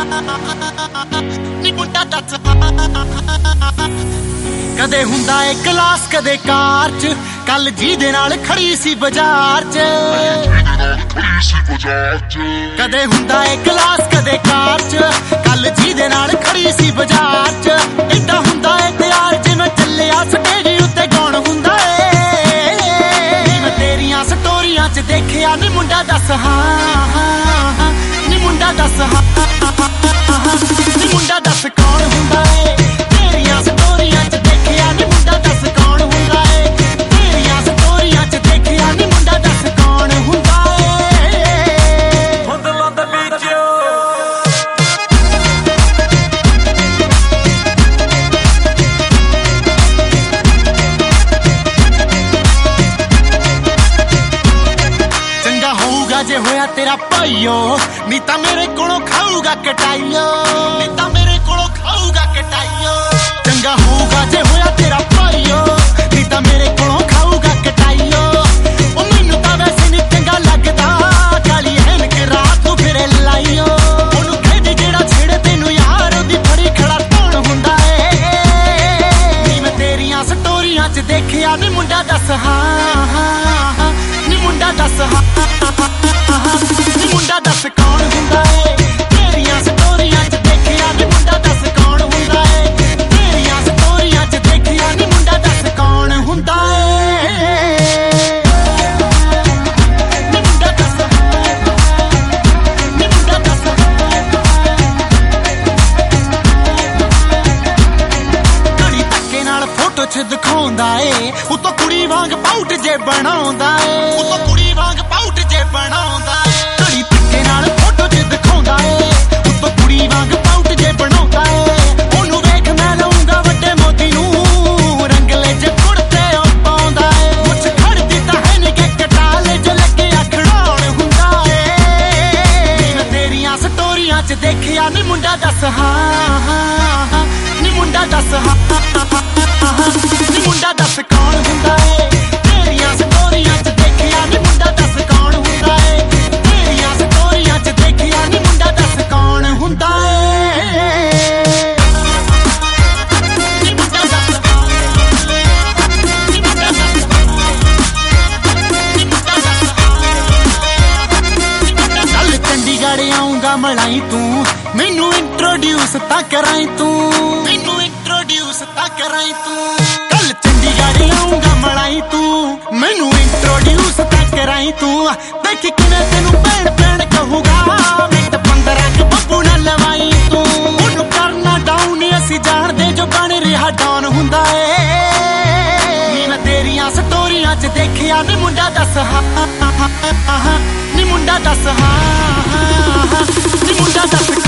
ਨੀ ਮੁੰਡਾ ਦੱਸ ਕਦੇ ਹੁੰਦਾ ਏ ਕਲਾਸ ਕਦੇ ਕਾਰ ਚ ਕੱਲ ਜਿਹਦੇ ਨਾਲ ਖੜੀ ਸੀ ਬਾਜ਼ਾਰ ਚ ਕਦੇ ਹੁੰਦਾ ਏ ਕਲਾਸ ਕਦੇ ਕਾਰ ਚ ਕੱਲ ਜਿਹਦੇ ਨਾਲ ਖੜੀ ਸੀ ਬਾਜ਼ਾਰ ਚ ਏਦਾਂ ਹੁੰਦਾ ਏ ਤਿਆਰ ਜਿਵੇਂ ਚੱਲਿਆ ਸਟੇਜ ਉੱਤੇ ਗਾਉਣ ਹੁੰਦਾ ਏ ਮੈਂ ਤੇਰੀਆਂ ਸਟੋਰੀਆਂ ਚ ਦੇਖਿਆ ਨੀ ਮੁੰਡਾ ਦੱਸ ਹਾਂ ਨੀ ਮੁੰਡਾ ਦੱਸ ਹਾਂ ਨੀ ਮੁੰਡਾ ਦੱਸ ਕੌਣ ਹੁੰਦਾ ਏ ਤੇਰੀਆਂ ਸਟੋਰੀਆਂ ਚ ਦੇਖਿਆ ਨੀ ਮੁੰਡਾ ਦੱਸ ਕੌਣ ਹੁੰਦਾ ਏ ਤੇਰੀਆਂ ਸਟੋਰੀਆਂ ਚ ਦੇਖਿਆ ਨੀ ਮੁੰਡਾ ਦੱਸ ਕੌਣ ਹੁੰਦਾ ਏ ਹੁੰਦਲਾਂ ਦੇ ਵਿੱਚ ਚੰਗਾ ਹੋਊਗਾ ਜੇ ਹੋਇਆ ਤੇਰਾ ਭਾਈਓ ਨੀ ਤਾਂ ਮੇਰੇ ਕੋਲੋਂ ਖਾਊਗਾ ਕਟਾਈਓ ਨੀ ਤਾਂ ਮੇਰੇ ਕੋਲੋਂ ਖਾਊਗਾ ਕਟਾਈਓ ਚੰਗਾ ਹੋਊਗਾ ਜੇ ਹੋਇਆ ਤੇਰਾ ਭਾਈਓ ਨੀ ਤਾਂ ਮੇਰੇ ਕੋਲੋਂ ਖਾਊਗਾ ਕਟਾਈਓ ਉਹ ਮੈਨੂੰ ਤਾਂ ਵੈਸੇ ਨੀ ਚੰਗਾ ਲੱਗਦਾ ਕਾਲੀ ਐਨਕ ਰਾਤ ਨੂੰ ਫਿਰੇ ਲਾਈਓ ਉਹਨੂੰ ਕਹਿੰਦੇ ਜਿਹੜਾ ਛੇੜੇ ਤੈਨੂੰ ਯਾਰ ਉਹਦੀ ਫੜੀ ਖੜਾ ਕੌਣ ਹੁੰਦਾ ਏ ਨੀ ਮੈਂ ਤੇਰੀਆਂ ਸਟੋਰੀਆਂ ਚ ਦੇਖਿਆ ਨੀ ਮੁੰਡਾ ਦੱਸ ਹਾਂ ਨੀ ਮੁੰਡਾ ਦੱਸ ਹਾਂ ਨੀ ਮੁੰਡਾ ਦੱਸ ਕੌਣ ਹੁੰਦਾ ਏ ਤੇਰੀਆਂ ਸਟੋਰੀਆਂ ਚ ਦੇਖਿਆ ਨੀ ਮੁੰਡਾ ਦੱਸ ਕੌਣ ਹੁੰਦਾ ਏ ਤੇਰੀਆਂ ਸਟੋਰੀਆਂ ਚ ਦੇਖਿਆ ਨੀ ਮੁੰਡਾ ਦੱਸ ਕੌਣ ਹੁੰਦਾ ਏ ਨੀ ਮੁੰਡਾ ਦੱਸ ਨੀ ਮੁੰਡਾ ਦੱਸ ਘੜੀ ਧੱਕੇ ਨਾਲ ਫੋਟੋ ਚ ਦਿਖਾਉਂਦਾ ਏ ਉਤੋਂ ਕੁੜੀ ਵਾਂਗ ਪਾਊਟ ਜੇ ਬਣਾਉਂਦਾ ਏ ਉਤੋਂ ਕੁੜੀ ਵਾਂਗ ਪਾਊਟ ਜੇ ਬਣਾਉਂਦਾ ਏ ਘੜੀ ਧੱਕੇ ਨਾਲ ਫੋਟੋ ਚ ਦਿਖਾਉਂਦਾ ਏ ਉਤੋਂ ਕੁੜੀ ਵਾਂਗ ਪਾਊਟ ਜੇ ਬਣਾਉਂਦਾ ਏ ਉਹਨੂੰ ਵੇਖ ਮੈਂ ਲਾਉਂਗਾ ਵੱਡੇ ਮੋਤੀ ਨੂੰ ਰੰਗਲੇ ਜੇ ਕੁੜਤੇ ਉਹ ਪਾਉਂਦਾ ਏ ਮੁੱਛ ਖੜਦੀ ਤਾਂ ਹੈ ਨੀ ਕਿ ਕਟਾਲੇ ਜੋ ਲੱਗਿਆ ਖੜਾਉਣ ਹੁੰਦਾ ਏ ਨੀ ਮੈਂ ਤੇਰੀਆਂ ਸਟੋਰੀਆਂ ਚ ਦੇਖਿਆ ਨੀ ਮੁੰਡਾ ਦੱਸ ਹਾਂ ਨੀ ਮੁੰਡਾ ਦੱਸ ਹਾਂ ਨੀ ਮੁੰਡਾ ਦੱਸ ਕੌਣ ਹੁੰਦਾ ਏ ਤੇਰੀਆਂ ਸਟੋਰੀਆਂ ਚ ਦੇਖਿਆ ਨੀ ਮੁੰਡਾ ਦੱਸ ਕੌਣ ਹੁੰਦਾ ਏ ਤੇਰੀਆਂ ਸਟੋਰੀਆਂ ਚ ਦੇਖਿਆ ਨੀ ਮੁੰਡਾ ਦੱਸ ਕੌਣ ਹੁੰਦਾ ਏ ਨੀ ਮੁੰਡਾ ਦੱਸ ਨੀ ਮੁੰਡਾ ਦੱਸ ਨੀ ਮੁੰਡਾ ਦੱਸ ਕੱਲ ਚੰਡੀਗੜ੍ਹ ਆਉਂਗਾ ਮਲਾਈ ਤੂੰ ਮੈਨੂੰ ਇੰਟਰੋਡਿਊਸ ਤਾਂ ਕਰਾਈ ਤੂੰ ਮੈਨੂੰ ਇੰਟਰੋਡਿਊਸ ਤਾਂ ਕਰਾਈ ਤੂੰ ਕੱਲ ਚੰਡੀਗੜ੍ਹ ਆਉਂਗਾ ਮਲਾਈ ਤੂੰ ਮੈਨੂੰ ਇੰਟਰੋਡਿਊਸ ਤਾਂ ਕਰਾਈ ਤੂੰ ਦੇਖੀ ਕਿਵੇਂ ਤੈਨੂੰ ਭੈਣ ਭੈਣ ਕਹੂਗਾ ਮਿੰਟ 15 ਕਿ ਬੱਬੂ ਨਾਲ ਲਵਾਈ ਤੂੰ ਉਹਨੂੰ ਕਰਨਾ ਡਾਊਨ ਅਸੀਂ ਜਾਣਦੇ ਜੋ ਬਣ ਰਿਹਾ ਡਾਊਨ ਹੁੰਦਾ ਏ ਨੀ ਮੈਂ ਤੇਰੀਆਂ ਸਟੋਰੀਆਂ ਚ ਦੇਖਿਆ ਨੀ ਮੁੰਡਾ ਦੱਸ ਹਾਂ ਨੀ ਮੁੰਡਾ ਦੱਸ ਹਾਂ ਨੀ ਮੁੰਡਾ ਦੱਸ